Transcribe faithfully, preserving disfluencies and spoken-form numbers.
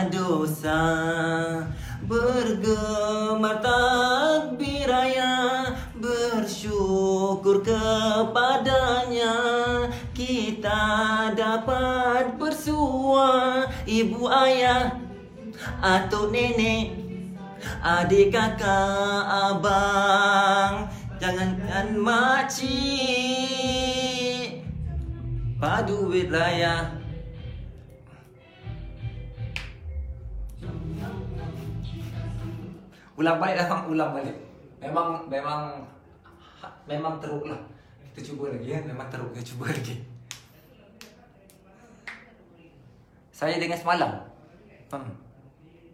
dosa, bergemar takbir raya, bersyukur kepadanya, kita dapat bersua. Ibu ayah, atuk nenek, adik kakak abang, jangankan makcik, padu duit raya. Ulang balik lah bang, ulang balik. Memang, memang, memang teruk lah. Kita cuba lagi ya, memang teruk, kita cuba lagi. Saya dengan semalam. Hmm.